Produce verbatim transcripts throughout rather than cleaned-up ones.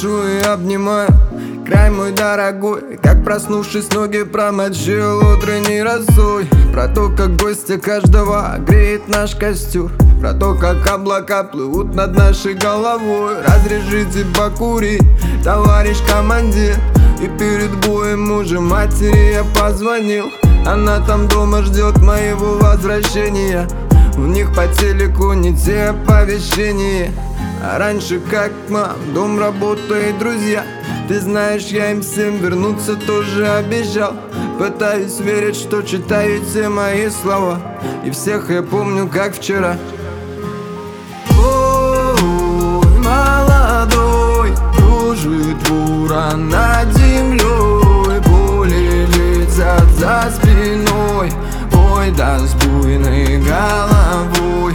дышу и обнимаю край мой дорогой, как проснувшись ноги промочил утренней росой. Про то, как гостя каждого греет наш костер, про то, как облака плывут над нашей головой. Разрешите покурить, товарищ командир. И перед боем уже матери я позвонил. Она там дома ждет моего возвращения. У них по телеку не те оповещения. А раньше как мам, дом, работа и друзья. Ты знаешь, я им всем вернуться тоже обещал. Пытаюсь верить, что читаю все мои слова, и всех я помню как вчера. Ой, молодой, кружит бура над землей, пули летят за спиной, ой, да с буйной головой.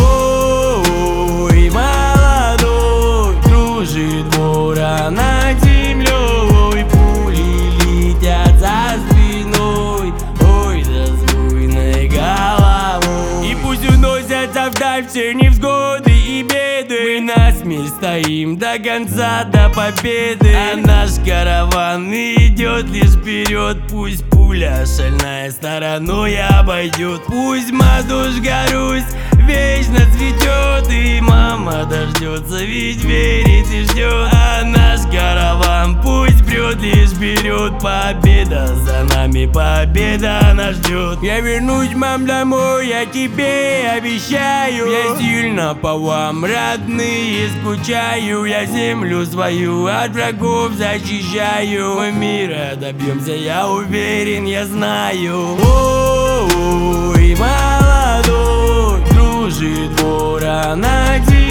Ой, молодой, кружит бура над землей, пули летят за спиной, ой, да с буйной головой. И пусть уносятся вдаль все невзгоды и беды, мы насмерть стоим до конца, до победы. А наш караван идет лишь вперед. Пусть пуля шальная стороной обойдет, пусть матушка Русь вечно цветет, и мама дождется, ведь верит и ждет. А наш караван пусть прет лишь вперед. Победа за нами, победа нас ждет. Я вернусь, мам, домой, я тебе обещаю. Я сильно по вам, родные, скучаю. Я землю свою от врагов защищаю. Мы мира добьемся, я уверен, я знаю. Ой, молодой, кружит бура над землей.